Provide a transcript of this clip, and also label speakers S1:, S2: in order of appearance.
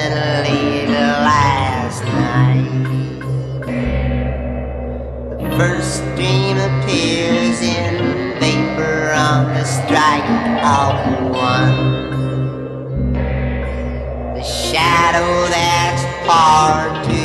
S1: late last night. The first dream appears in vapor on the strike of one. The shadow that's hard to